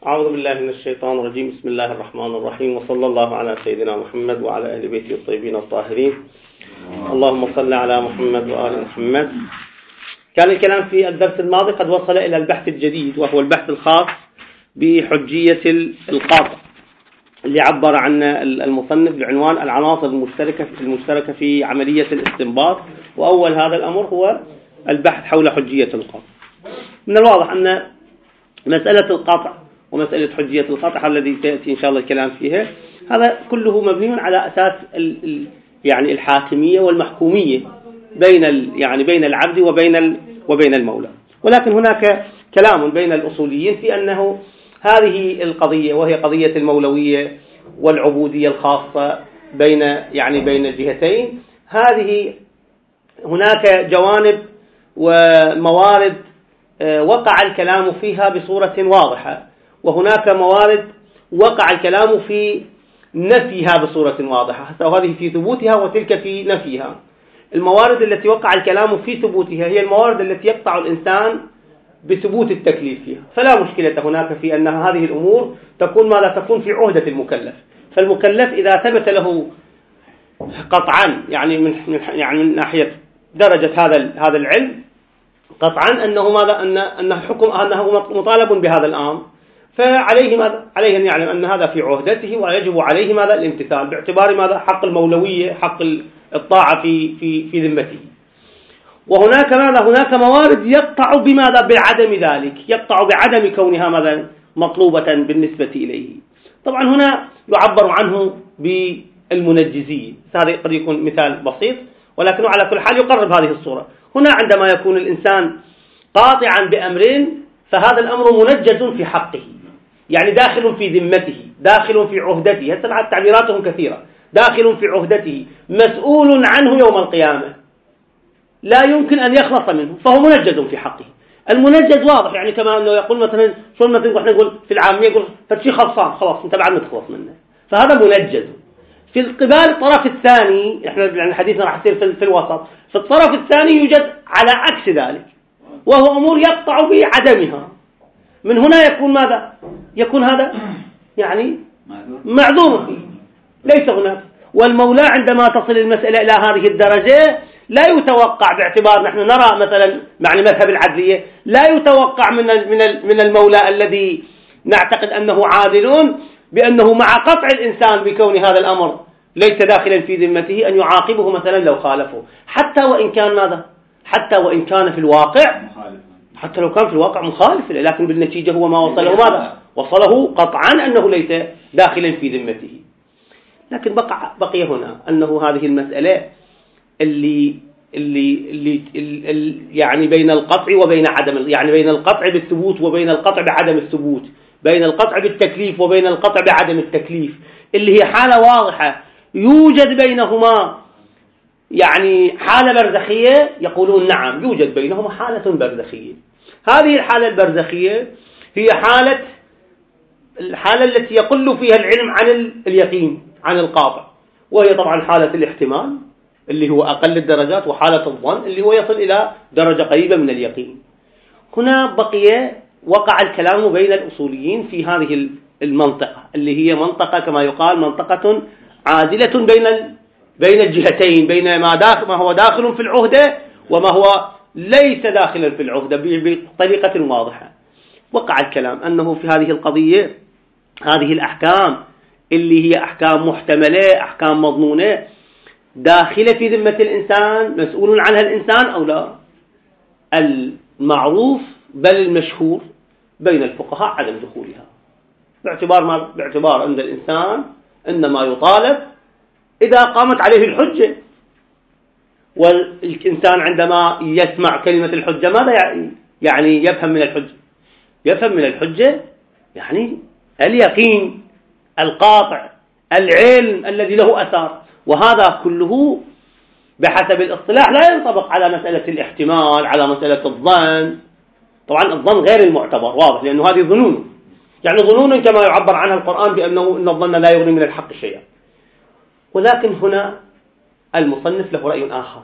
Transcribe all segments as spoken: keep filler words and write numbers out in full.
أعوذ بالله من الشيطان الرجيم. بسم الله الرحمن الرحيم، وصلى الله على سيدنا محمد وعلى أهل بيته الطيبين الطاهرين. اللهم صل على محمد وآل محمد. كان الكلام في الدرس الماضي قد وصل إلى البحث الجديد، وهو البحث الخاص بحجية القاطع اللي عبر عنه المصنف بعنوان العناصر المشتركة المشتركة في عملية الاستنباط. وأول هذا الأمر هو البحث حول حجية القاطع. من الواضح أن مسألة القاطع ومسألة حجية القاطع الذي سيأتي إن شاء الله الكلام فيها، هذا كله مبني على أساس ال ال يعني الحاكمية والمحكومية بين ال يعني بين العبد وبين ال وبين المولى. ولكن هناك كلام بين الأصوليين في أنه هذه القضية، وهي قضية المولوية والعبودية الخاصة بين يعني بين الجهتين، هذه هناك جوانب وموارد وقع الكلام فيها بصورة واضحة، وهناك موارد وقع الكلام في نفيها بصورة واضحة، وهذه في ثبوتها وتلك في نفيها. الموارد التي وقع الكلام في ثبوتها هي الموارد التي يقطع الإنسان بثبوت التكليف فيها، فلا مشكلة هناك في أن هذه الأمور تكون ما لا تكون في عهدة المكلف. فالمكلف إذا ثبت له قطعا يعني من يعني من ناحية درجة هذا هذا العلم قطعا أنه ماذا أن أنه حكم أنه مطالب بهذا الأمر، فعليه ماذا عليه أن يعلم أن هذا في عهدته، ويجب عليه ماذا الامتثال باعتبار ماذا حق المولوية، حق الطاعة في في في ذمته. وهناك ماذا هناك موارد يقطع بماذا بعدم ذلك، يقطع بعدم كونها ماذا مطلوبة بالنسبة إليه. طبعا هنا يعبر عنه بالمنجزية، هذا قد يكون مثال بسيط، ولكنه على كل حال يقرب هذه الصورة. هنا عندما يكون الإنسان قاطعا بأمرين، فهذا الأمر منجز في حقه، يعني داخل في ذمته، داخل في عهدته. هسه تعبيراتهم كثيرة. داخل في عهدته، مسؤول عنه يوم القيامة، لا يمكن أن يخلص منه، فهو منجز في حقه. المنجز واضح، يعني كما أنه يقول مثلا شو مثلا نقول في العامية يقول فشي خلصان خلاص أنت بعد ما تخلص منه، فهذا منجز. في القبال الطرف الثاني، احنا يعني حديثنا راح يصير في, في الوسط، في الطرف الثاني يوجد على عكس ذلك، وهو أمور يقطع بعدمها. من هنا يكون ماذا؟ يكون هذا يعني معذور فيه، ليس هناك. والمولى عندما تصل المسألة إلى هذه الدرجة لا يتوقع، باعتبار نحن نرى مثلا معنى مذهب العدلية، لا يتوقع من من من المولى الذي نعتقد أنه عادل بأنه مع قطع الإنسان بكون هذا الأمر ليس داخلا في ذمته أن يعاقبه مثلا لو خالفه، حتى وإن كان ماذا؟ حتى وإن كان في الواقع، حتى لو كان في الواقع مخالف، لكن بالنتيجة هو ما وصله ماذا؟ وصله قطعا أنه ليس داخلا في ذمته. لكن بقى بقي هنا أنه هذه المسألة اللي اللي اللي, اللي يعني بين القطع وبين عدم، يعني بين القطع بالثبوت وبين القطع بعدم الثبوت، بين القطع بالتكليف وبين القطع بعدم التكليف، اللي هي حالة واضحة يوجد بينهما يعني حالة برزخية. يقولون نعم يوجد بينهما حالة برزخية. هذه الحالة البرزخية هي حالة الحالة التي يقل فيها العلم عن اليقين، عن القاطع، وهي طبعا حالة الاحتمال اللي هو أقل الدرجات، وحالة الظن اللي هو يصل إلى درجة قريبة من اليقين. هنا بقي وقع الكلام بين الأصوليين في هذه المنطقة اللي هي منطقة كما يقال منطقة عادلة بين بين الجهتين، بين ما داخل ما هو داخل في العهدة وما هو ليس داخلا في العهدة بطريقة واضحة. وقع الكلام أنه في هذه القضية هذه الأحكام اللي هي أحكام محتملة، أحكام مضمونة، داخلة في ذمة الإنسان، مسؤول عنها الإنسان أو لا. المعروف بل المشهور بين الفقهاء عدم دخولها، باعتبار ما باعتبار أن الإنسان إنما يطالب إذا قامت عليه الحجة. والإنسان عندما يسمع كلمة الحجة ماذا يعني يفهم من الحجة؟ يفهم من الحجة يعني اليقين القاطع، العلم الذي له أثار. وهذا كله بحسب الاصطلاح لا ينطبق على مسألة الاحتمال، على مسألة الظن. طبعا الظن غير المعتبر واضح، لأنه هذه ظنون، يعني ظنون كما يعبر عنها القرآن بأنه إن الظن لا يغني من الحق شيئا. ولكن هنا المصنف له رأي آخر،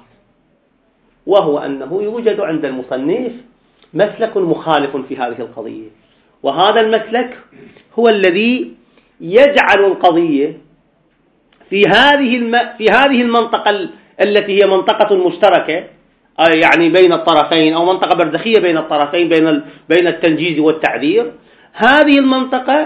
وهو أنه يوجد عند المصنف مسلك مخالف في هذه القضية، وهذا المسلك هو الذي يجعل القضية في هذه الم... في هذه المنطقة التي هي منطقة مشتركة، يعني بين الطرفين، أو منطقة برزخية بين الطرفين، بين ال... بين التنجيز والتعذير. هذه المنطقة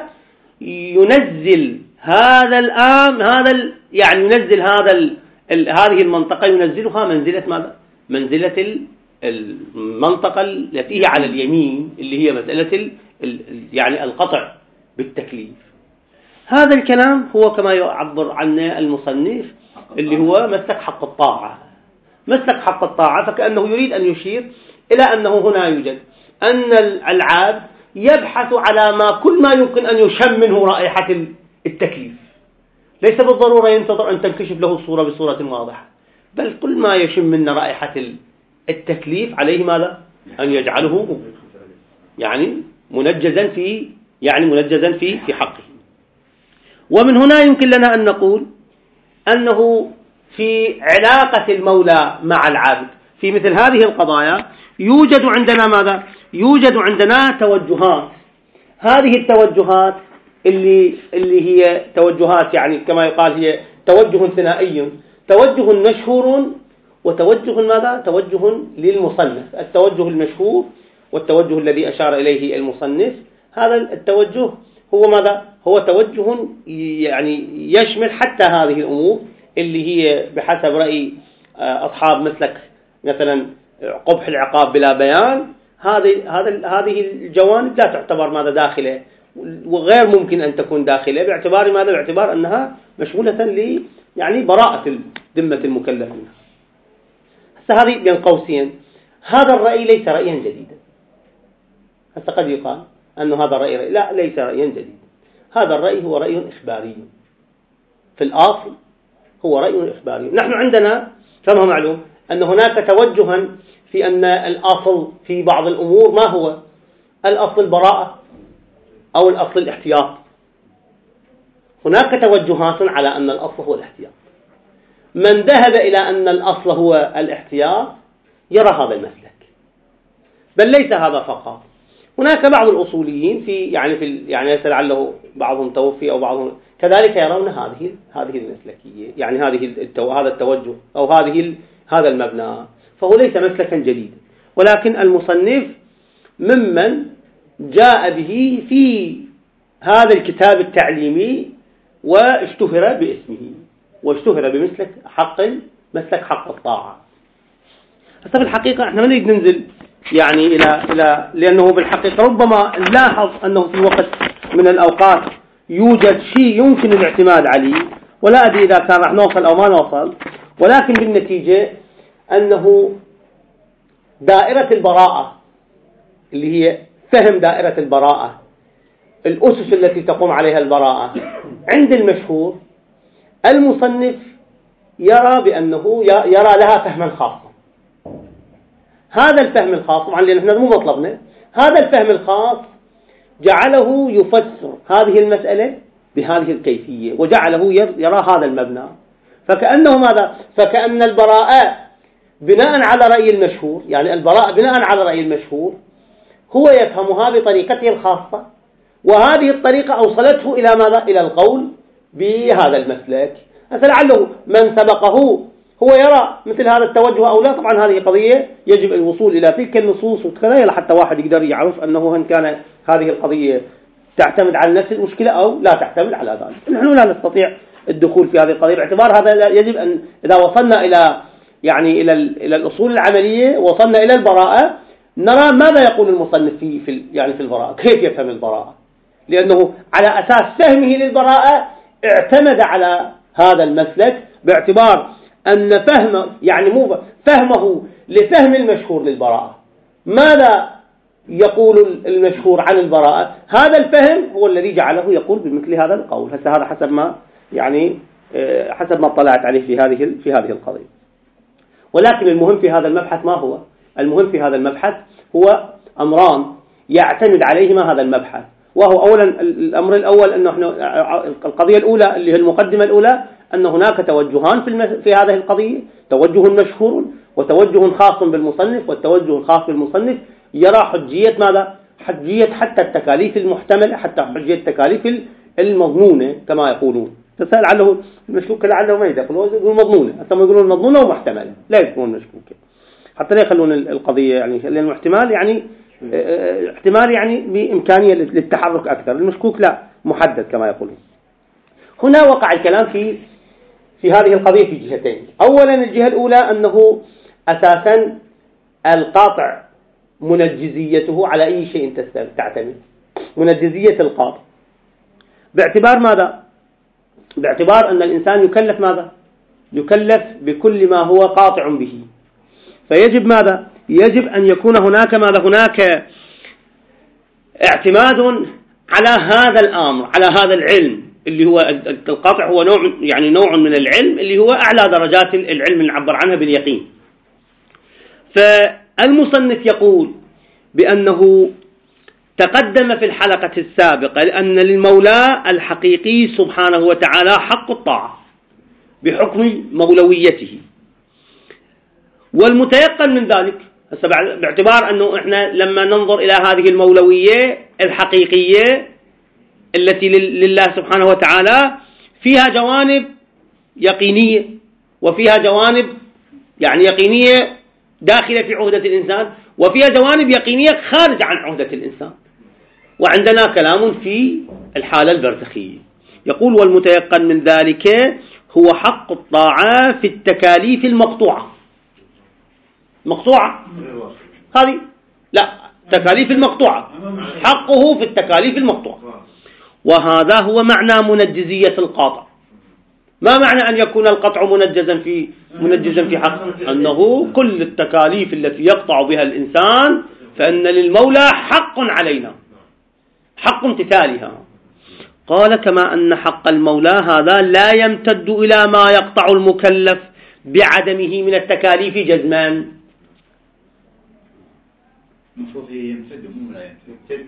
ينزل هذا الآن هذا ال... يعني ينزل هذا ال... ال... هذه المنطقة ينزلها منزلة ماذا؟ منزلة ال... المنطقة التي هي على اليمين، اللي هي مسألة ال... ال... يعني القطع بالتكليف. هذا الكلام هو كما يعبر عنه المصنف اللي هو مسلك حق الطاعة. مسلك حق الطاعة فكأنه يريد أن يشير إلى أنه هنا يوجد أن العبد يبحث على ما كل ما يمكن أن يشم منه رائحة التكليف، ليس بالضرورة ينتظر أن تنكشف له الصورة بصورة واضحة، بل كل ما يشم من رائحة التكليف عليه ماذا؟ أن يجعله يعني منجزا في يعني منجزا في في حقه. ومن هنا يمكن لنا أن نقول أنه في علاقة المولى مع العبد في مثل هذه القضايا يوجد عندنا ماذا؟ يوجد عندنا توجهات. هذه التوجهات اللي اللي هي توجهات يعني كما يقال هي توجه ثنائي، توجه مشهور وتوجه ماذا؟ توجه للمصنف. التوجه المشهور والتوجه الذي أشار إليه المصنف، هذا التوجه هو ماذا؟ هو توجه يعني يشمل حتى هذه الأمور اللي هي بحسب رأي أصحاب مسلك مثلا قبح العقاب بلا بيان. هذه هذا هذه الجوانب لا تعتبر ماذا؟ داخلة، وغير ممكن أن تكون داخلة باعتبار ماذا؟ باعتبار أنها مشمولة ل يعني براءة ذمة المكلف منها. هسه هذه بين قوسين هذا الرأي ليس رأيا جديدا. هسه قد يقال أن هذا الرأي رأي. لا، ليس رأيا جديدا. هذا الرأي هو رأي إخباري في الأصل، هو رأي إخباري. نحن عندنا كما هو معلوم أن هناك توجها في أن الأصل في بعض الأمور ما هو؟ الأصل البراءة أو الأصل الاحتياط. هناك توجهات على أن الأصل هو الاحتياط. من ذهب إلى أن الأصل هو الاحتياط يرى هذا المسلك، بل ليس هذا فقط. هناك بعض الأصوليين في يعني في يعني لعله بعضهم توفي أو بعضهم كذلك يرون هذه هذه المسلكية، يعني هذه التو هذا التوجه أو هذه هذا المبنى، فهو ليس مسلكا جديدا، ولكن المصنف ممن جاء به في هذا الكتاب التعليمي واشتهر باسمه واشتهر بمسلك حق مسلك حق الطاعة. هسه بالحقيقة احنا ما نريد ننزل يعني إلى إلى لأنه بالحقيقة ربما نلاحظ أنه في وقت من الأوقات يوجد شيء يمكن الاعتماد عليه، ولا أدري إذا كان راح نوصل أو ما نوصل، ولكن بالنتيجة أنه دائرة البراءة اللي هي فهم دائرة البراءة، الأسس التي تقوم عليها البراءة عند المشهور، المصنف يرى بأنه يرى لها فهما خاصا. هذا الفهم الخاص طبعا لأن احنا مو مطلبنا، هذا الفهم الخاص جعله يفسر هذه المسألة بهذه الكيفية، وجعله يرى هذا المبنى. فكأنه ماذا؟ فكأن البراءة بناء على رأي المشهور، يعني البراءة بناء على رأي المشهور هو يفهمها بطريقته الخاصة، وهذه الطريقة أوصلته إلى ماذا؟ إلى القول بهذا المسلك. فلعله من سبقه هو يرى مثل هذا التوجه أو لا. طبعا هذه قضية يجب الوصول إلى تلك النصوص وكذا حتى واحد يقدر يعرف أنه إن كان هذه القضية تعتمد على نفس المشكلة أو لا تعتمد على ذلك. نحن لا نستطيع الدخول في هذه القضية باعتبار هذا يجب أن إذا وصلنا إلى يعني إلى إلى الأصول العملية وصلنا إلى البراءة نرى ماذا يقول المصنف في في يعني في البراءة، كيف يفهم البراءة، لأنه على أساس فهمه للبراءة اعتمد على هذا المسلك باعتبار أن فهم يعني مو فهمه لفهم المشهور للبراءة. ماذا يقول المشهور عن البراءة؟ هذا الفهم هو الذي جعله يقول بمثل هذا القول. هسه هذا حسب ما يعني حسب ما اطلعت عليه في هذه في هذه القضية. ولكن المهم في هذا المبحث ما هو؟ المهم في هذا المبحث هو أمران يعتمد عليهما هذا المبحث، وهو أولا الأمر الأول أنه احنا القضية الأولى اللي هي المقدمة الأولى أن هناك توجهان في في هذه القضية، توجه مشهور وتوجه خاص بالمصنف. والتوجه الخاص بالمصنف يرى حجية ماذا؟ حجية حتى التكاليف المحتملة، حتى حجية التكاليف المضمونة كما يقولون. تسأل لعله المشكوك لعله ما يدخل، هو يقولون مضمونة، أصلا يقولون مضمونة ومحتملة، لا يكون مشكوكة حتى لا يخلون القضية يعني، لأن الاحتمال يعني احتمال يعني بإمكانية للتحرك أكثر، المشكوك لا محدد كما يقولون. هنا وقع الكلام في في هذه القضية في جهتين. أولا الجهة الأولى أنه أساسا القاطع منجزيته على أي شيء تعتمد، منجزية القاطع باعتبار ماذا؟ باعتبار أن الإنسان يكلف ماذا؟ يكلف بكل ما هو قاطع به، فيجب ماذا؟ يجب أن يكون هناك ماذا؟ هناك اعتماد على هذا الأمر، على هذا العلم اللي هو القاطع، هو نوع يعني نوع من العلم اللي هو أعلى درجات العلم اللي نعبر عنها باليقين. فالمصنف يقول بأنه تقدم في الحلقة السابقة أن للمولى الحقيقي سبحانه وتعالى حق الطاعة بحكم مولويته، والمتيقن من ذلك باعتبار أنه إحنا لما ننظر إلى هذه المولوية الحقيقية التي لله سبحانه وتعالى فيها جوانب يقينية وفيها جوانب يعني يقينية داخلة في عهدة الإنسان، وفيها جوانب يقينية خارجة عن عهدة الإنسان. وعندنا كلام في الحالة البرزخية. يقول والمتيقن من ذلك هو حق الطاعة في التكاليف المقطوعة. مقطوعة هذه لا، تكاليف المقطوعة حقه في التكاليف المقطوعة، وهذا هو معنى منجزية القاطع. ما معنى أن يكون القطع منجزا في منجزا في حق؟ أنه كل التكاليف التي يقطع بها الإنسان فإن للمولى حق علينا، حق امتثالها. قال كما أن حق المولى هذا لا يمتد إلى ما يقطع المكلف بعدمه من التكاليف جزمان. المفروض يمتد مو لا يمتد.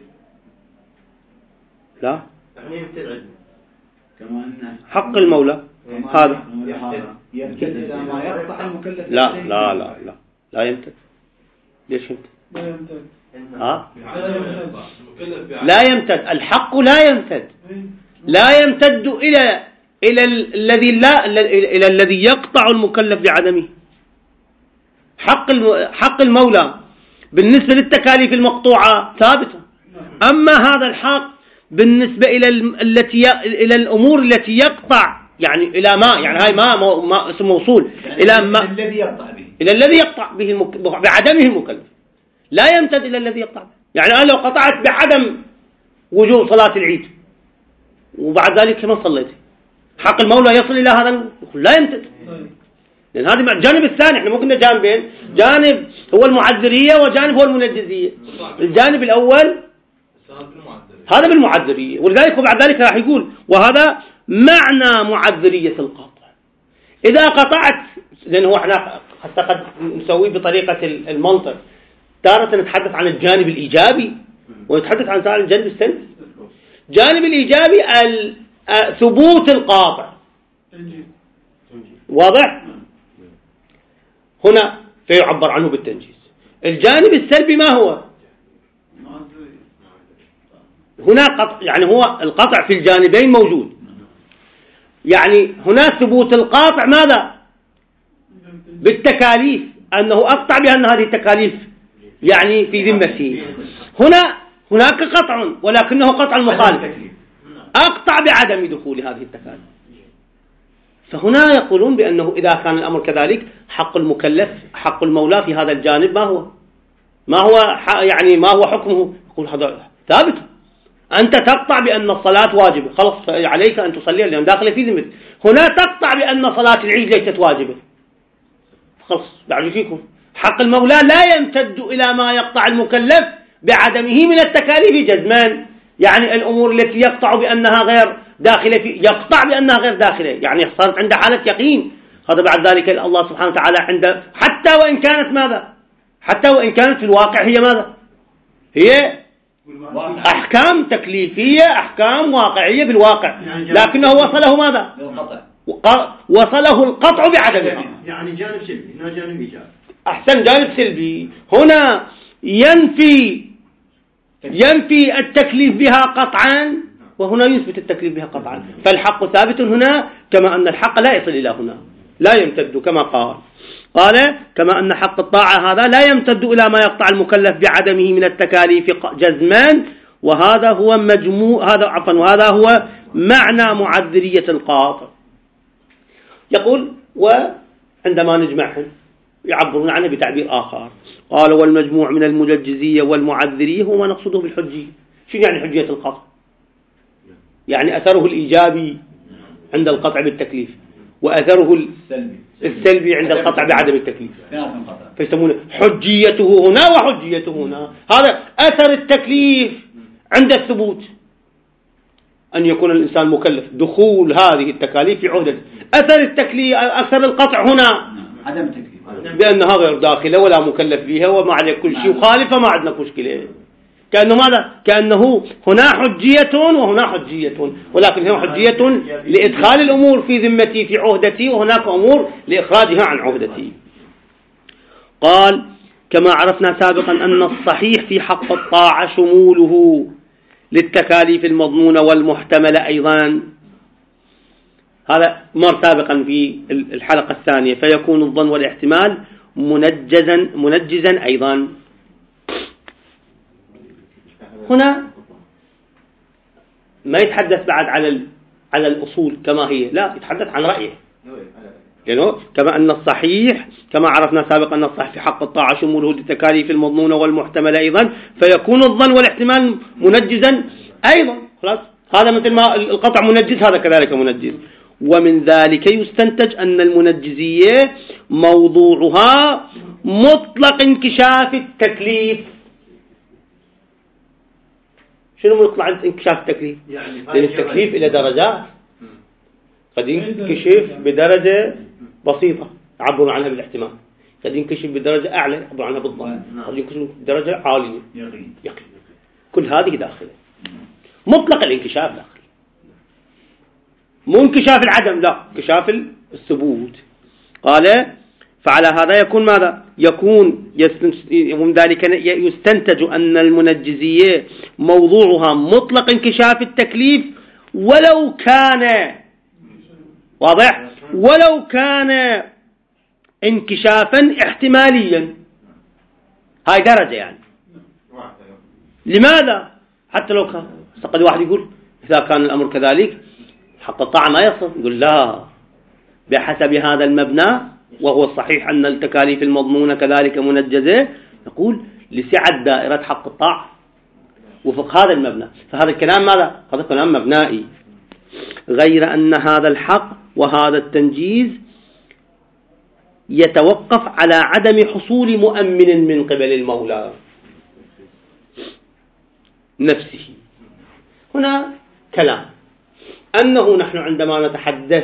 لا يعني يمتد كما أن حق المولى هذا يمتد إلى ما يقطع المكلف. لا لا لا لا لا يمتد. ليش يمتد؟ لا يمتد. ها؟ لا يمتد. الحق لا يمتد، لا يمتد إلى إلى الذي لا إلى الذي يقطع المكلف بعدمه. حق حق المولى بالنسبة للتكاليف المقطوعة ثابتة، أما هذا الحق بالنسبة إلى التي إلى الأمور التي يقطع يعني إلى ما يعني هاي ما ما اسم موصول إلى ما الذي يقطع به إلى الذي يقطع به المك... بعدمه المكلف، لا يمتد إلى الذي يقطع به. يعني أنا لو قطعت بعدم وجوب صلاة العيد وبعد ذلك كمان صليت، حق المولى يصل إلى هذا؟ لا يمتد، لأن هذا الجانب الثاني. احنا ممكن جانبين، جانب هو المعذرية وجانب هو المنجزية. الجانب الأول هذا بالمعذرية، ولذلك وبعد ذلك راح يقول وهذا معنى معذرية القاطع. إذا قطعت، لأنه احنا حتى قد نسويه بطريقة المنطق، تارة نتحدث عن الجانب الإيجابي ونتحدث عن الجانب السلبي. الجانب الإيجابي ثبوت القاطع واضح هنا فيعبر عنه بالتنجيز. الجانب السلبي ما هو؟ هنا قطع، يعني هو القطع في الجانبين موجود. يعني هنا ثبوت القاطع ماذا؟ بالتكاليف، أنه أقطع بأن هذه التكاليف يعني في ذمته. هنا هناك قطع ولكنه قطع المخالف، أقطع بعدم دخول هذه التكاليف. فهنا يقولون بأنه إذا كان الأمر كذلك حق المكلف حق المولى في هذا الجانب ما هو؟ ما هو يعني ما هو حكمه؟ يقول هذا ثابت. أنت تقطع بأن الصلاة واجبة، خلاص عليك أن تصلي لأن داخل في ذمتك. هنا تقطع بأن صلاة العيد ليست واجبة، خلاص بعد فيكم. حق المولى لا يمتد إلى ما يقطع المكلف بعدمه من التكاليف جزمان، يعني الأمور التي يقطع بأنها غير داخلة في يقطع بأنها غير داخلة، يعني صارت عنده حالة يقين. هذا بعد ذلك الله سبحانه وتعالى عنده حتى وإن كانت ماذا؟ حتى وإن كانت في الواقع هي ماذا؟ هي أحكام تكليفية، أحكام واقعية بالواقع، لكنه وصله ماذا؟ وصله القطع بعدمها. يعني جانب سلبي، هنا جانب إيجابي. أحسن، جانب سلبي هنا ينفي ينفي التكليف بها قطعا، وهنا يثبت التكليف بها قطعا. فالحق ثابت هنا كما أن الحق لا يصل إلى هنا، لا يمتد كما قال قال كما أن حق الطاعة هذا لا يمتد إلى ما يقطع المكلف بعدمه من التكاليف جزما. وهذا هو مجموع هذا عفوا وهذا هو معنى معذرية القاطع. يقول وعندما نجمعهم يعبرون عنه بتعبير آخر، قال والمجموع من المنجزية والمعذرية هو ما نقصده بالحجية. شو يعني حجية القطع؟ يعني أثره الإيجابي عند القطع بالتكليف، وأثره السلبي عند القطع بعدم التكليف، فيسمونه حجيته هنا وحجيته هنا. هذا أثر التكليف عند الثبوت، أن يكون الإنسان مكلف دخول هذه التكاليف في عهدة. أثر التكليف أثر القطع هنا عدم التكليف، بأنها غير داخلة ولا مكلف بها وما عليه كل شيء وخالفة، ما عندنا مشكلة. كأنه ماذا؟ كأنه هنا حجية وهنا حجية، ولكن هنا حجية لإدخال الأمور في ذمتي في عهدتي، وهناك أمور لإخراجها عن عهدتي. قال كما عرفنا سابقا أن الصحيح في حق الطاعة شموله للتكاليف المضمونة والمحتملة أيضا. هذا مر سابقا في الحلقة الثانية. فيكون الظن والاحتمال منجزا منجزا أيضا. هنا ما يتحدث بعد على على الأصول كما هي، لا يتحدث عن رأيه، يعني كما أن الصحيح كما عرفنا سابقا أن الصحيح في حق الطاعة شموله للتكاليف المضمونة والمحتملة أيضا. فيكون الظن والاحتمال منجزا أيضا. خلاص، هذا مثل ما القطع منجز هذا كذلك منجز. ومن ذلك يستنتج أن المنجزية موضوعها مطلق انكشاف التكليف. شنو مطلق انكشاف التكليف؟ لأن التكليف إلى درجات، قد ينكشف بدرجة بسيطة عبر عنها بالاحتمال، قد ينكشف بدرجة أعلى عبر عنها بالظن، قد ينكشف بدرجة عالية يقين. كل هذه داخلة مطلق الانكشاف داخل، مو انكشاف العدم، لا انكشاف الثبوت. قال فعلى هذا يكون ماذا؟ يكون من ذلك يستنتج أن المنجزية موضوعها مطلق انكشاف التكليف ولو كان واضح ولو كان انكشافا احتماليا. هاي درجة يعني. لماذا؟ حتى لو كان قد واحد يقول إذا كان الأمر كذلك حق الطاعة ما يصل، يقول لا، بحسب هذا المبنى وهو الصحيح أن التكاليف المضمونة كذلك منجزة، نقول لسعة دائرة حق الطاعة وفق هذا المبنى. فهذا الكلام ماذا؟ هذا كلام مبنائي. غير أن هذا الحق وهذا التنجيز يتوقف على عدم حصول مؤمن من قبل المولى نفسه. هنا كلام أنه نحن عندما نتحدث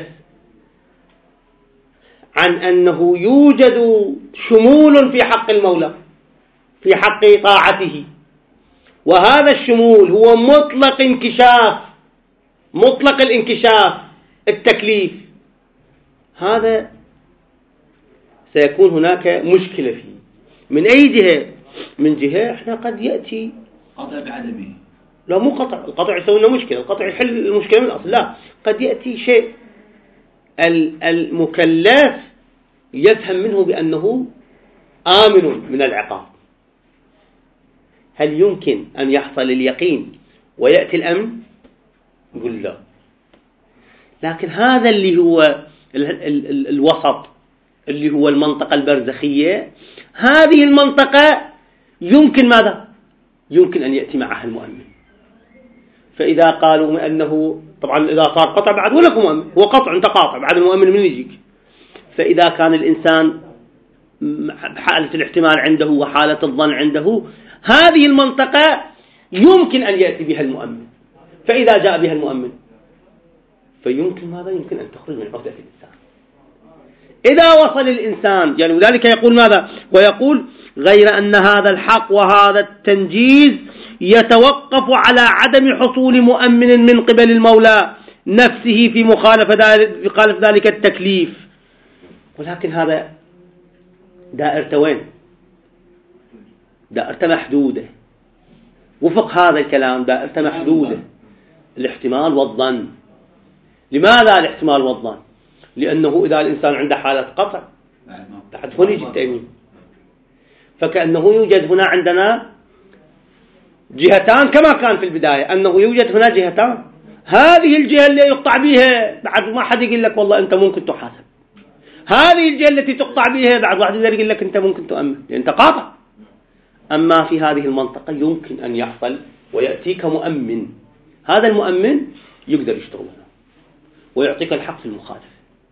عن أنه يوجد شمول في حق المولى في حق طاعته، وهذا الشمول هو مطلق انكشاف مطلق الانكشاف التكليف، هذا سيكون هناك مشكلة فيه. من أي جهة؟ من جهة احنا قد يأتي قطع بعدمه، لا مو قطع، القطع يسوي لنا مشكلة، القطع يحل المشكلة من الأصل، لا، قد يأتي شيء المكلف يفهم منه بأنه آمن من العقاب. هل يمكن أن يحصل اليقين ويأتي الأمن؟ يقول لا. لكن هذا اللي هو ال ال ال الوسط، اللي هو المنطقة البرزخية، هذه المنطقة يمكن ماذا؟ يمكن أن يأتي معها المؤمن. فإذا قالوا أنه طبعا إذا صار قطع بعد ولك مؤمن، هو قطع أنت قاطع بعد المؤمن من يجيك. فإذا كان الإنسان حالة الاحتمال عنده وحالة الظن عنده، هذه المنطقة يمكن أن يأتي بها المؤمن. فإذا جاء بها المؤمن فيمكن ماذا؟ يمكن أن تخرج من عهدة الإنسان. إذا وصل الإنسان يعني وذلك يقول ماذا؟ ويقول غير أن هذا الحق وهذا التنجيز يتوقف على عدم حصول مؤمن من قبل المولى نفسه في مخالفة ذلك, ذلك التكليف. ولكن هذا دائرة وين؟ دائرة محدودة، وفق هذا الكلام دائرته محدودة، الاحتمال والظن. لماذا الاحتمال والظن؟ لأنه إذا الإنسان عنده حالة قطع بعد هون يجي التأمين، فكأنه يوجد هنا عندنا جهتان كما كان في البداية، أنه يوجد هنا جهتان، هذه الجهة اللي يقطع بها بعد ما حد يقول لك والله أنت ممكن تحاسب، هذه الجهة التي تقطع بها بعد واحد يقول لك أنت ممكن تؤمن أنت قاطع. أما في هذه المنطقة يمكن أن يحصل ويأتيك مؤمن، هذا المؤمن يقدر يشتغل هنا ويعطيك الحق في المخالفة.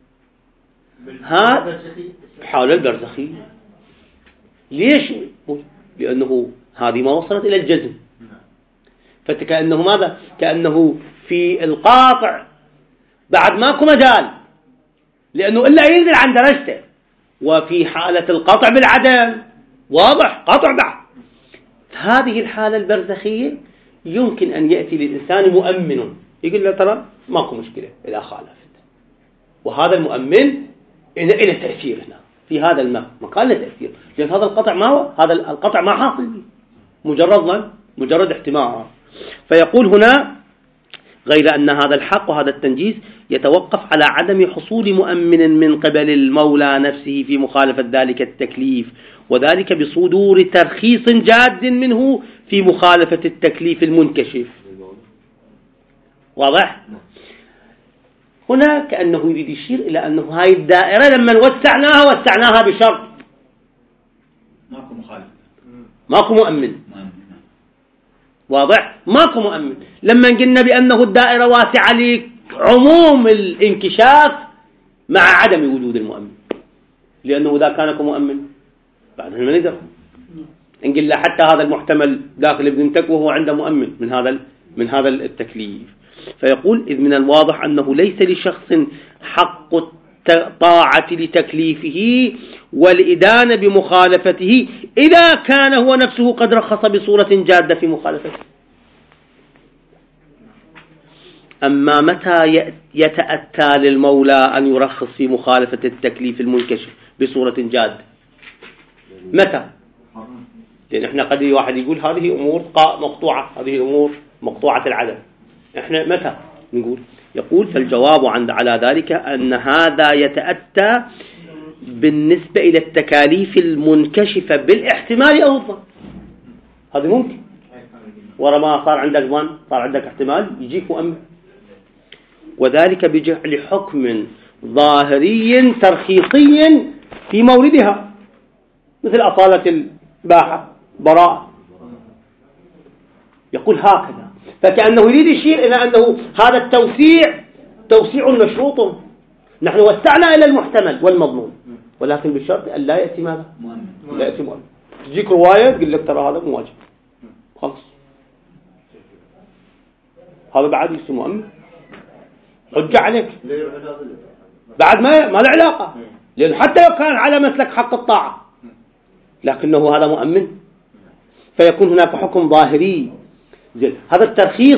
هذا حالة البرزخية. ليش؟ لأنه هذه ما وصلت إلى الجزم، فكأنه ماذا؟ كأنه في القاطع بعد ماكو مجال، لأنه إلا ينزل عن درجته. وفي حالة القطع بالعدم واضح قطع بعد. هذه الحالة البرزخية يمكن أن يأتي للإنسان مؤمن يقول له ترى ماكو مشكلة إذا خالفت، وهذا المؤمن إلى تأثير هنا في هذا المكان له تأثير، لأن هذا القطع ما هو هذا القطع ما حاصل به، مجرد ظن مجرد احتمال. فيقول هنا غير أن هذا الحق وهذا التنجيز يتوقف على عدم حصول مؤمن من قبل المولى نفسه في مخالفة ذلك التكليف، وذلك بصدور ترخيص جاد منه في مخالفة التكليف المنكشف. واضح؟ هنا كأنه يريد يشير إلى أنه هاي الدائرة لما وسعناها وسعناها بشرط ماكو مخالف ماكو مؤمن. واضح؟ ماكو مؤمن. لما قلنا بأنه الدائرة واسعة لعموم الانكشاف مع عدم وجود المؤمن، لأنه إذا كان مؤمن بعد ما نقدر نقول له حتى هذا المحتمل داخل ابنتك وهو عنده مؤمن من هذا من هذا التكليف. فيقول إذ من الواضح أنه ليس لشخص حق الطاعة لتكليفه والإدانة بمخالفته إذا كان هو نفسه قد رخص بصورة جادة في مخالفته. أما متى يتأتى للمولى أن يرخص في مخالفة التكليف المنكشف بصورة جادة؟ متى؟ لأن احنا قد واحد يقول هذه أمور مقطوعة، هذه أمور مقطوعة العدم، احنا متى نقول؟ يقول فالجواب عند على ذلك أن هذا يتأتى بالنسبة إلى التكاليف المنكشفة بالاحتمال أو الظن. هذا ممكن ورا ما صار عندك ظن صار عندك احتمال يجيك مؤمن، وذلك بجعل حكم ظاهري ترخيصي في موردها مثل أصالة الباحة براءة. يقول هكذا، فكأنه يريد يشير إلى أنه هذا التوسيع توسيع مشروط، نحن وسعنا إلى المحتمل والمضمون، ولكن بالشرط أن لا يأتي ماذا؟ لا يأتي مؤمن. تجيك رواية تقول لك ترى هذا مو واجب، خلاص هذا بعد يصير مؤمن، حجة عليك بعد ما ما له علاقة، لأن حتى لو كان على مسلك حق الطاعة لكنه هذا مؤمن، فيكون هناك حكم ظاهري. زين هذا الترخيص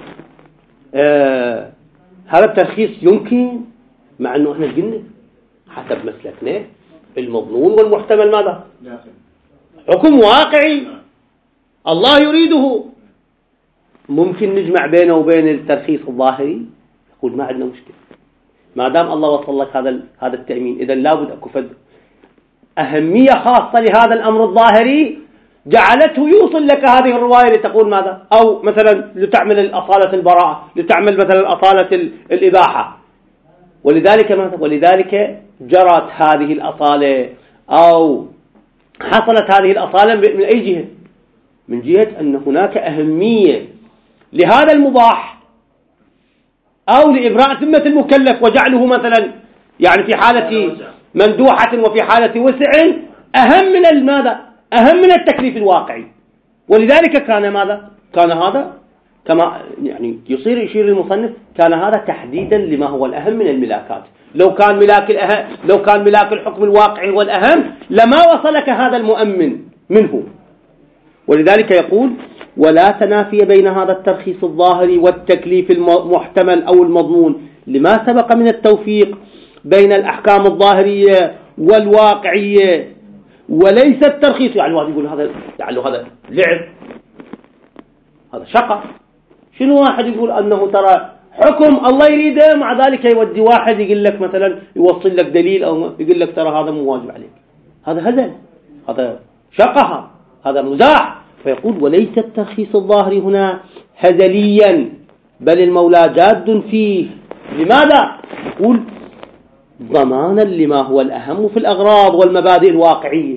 آه هذا الترخيص يمكن، مع أنه احنا قلنا حسب مسلكنا المظنون والمحتمل ماذا؟ حكم واقعي الله يريده، ممكن نجمع بينه وبين الترخيص الظاهري. يقول ما عندنا مشكلة ما دام الله وصل لك هذا هذا التأمين، إذا لابد أكو فد أهمية خاصة لهذا الأمر الظاهري جعلته يوصل لك هذه الرواية لتقول ماذا؟ أو مثلا لتعمل الأصالة البراءة، لتعمل مثلا أصالة الإباحة، ولذلك ماذا؟ ولذلك جرت هذه الأصالة أو حصلت هذه الأصالة من أي جهة؟ من جهة أن هناك أهمية لهذا المباح أو لإبراء ذمة المكلف وجعله مثلا يعني في حالة مندوحة وفي حالة وسع أهم من الماذا؟ أهم من التكليف الواقعي. ولذلك كان ماذا؟ كان هذا كما يعني يصير يشير المصنف كان هذا تحديدا لما هو الأهم من الملاكات. لو كان ملاك الأهم لو كان ملاك الحكم الواقعي والأهم لما وصلك هذا المؤمن منه. ولذلك يقول ولا تنافي بين هذا الترخيص الظاهري والتكليف المحتمل أو المضمون لما سبق من التوفيق بين الأحكام الظاهرية والواقعية، وليس الترخيص يعني واحد يقول هذا لعله هذا لعب هذا شقة. شنو واحد يقول أنه ترى حكم الله يريده مع ذلك يودي واحد يقول لك مثلا يوصل لك دليل أو يقول لك ترى هذا مو واجب عليك. هذا هزل، هذا شقة، هذا مزاح. فيقول وليس الترخيص الظاهري هنا هزليا بل المولى جاد فيه. لماذا؟ يقول ضمانا لما هو الأهم في الأغراض والمبادئ الواقعية.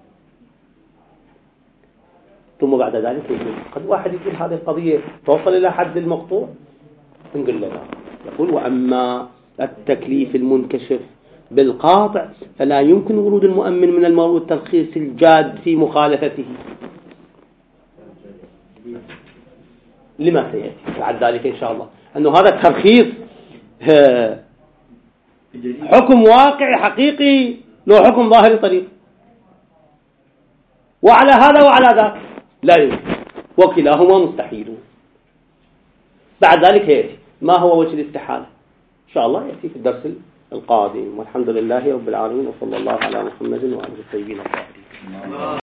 ثم بعد ذلك يقول قد واحد يقول هذه القضية توصل إلى حد المقطوع، نقول له لا. يقول وأما التكليف المنكشف بالقاطع فلا يمكن ورود المؤمن من الموضوع الترخيص الجاد في مخالفته، لما سيأتي بعد ذلك إن شاء الله أنه هذا الترخيص حكم واقعي حقيقي له حكم ظاهري طريق، وعلى هذا وعلى ذاك لا يمكن، وكلاهما مستحيل. بعد ذلك يأتي ما هو وجه الاستحالة إن شاء الله يأتي في الدرس القادم. والحمد لله رب العالمين، وصلى الله على محمد وآله الطيبين الطاهرين.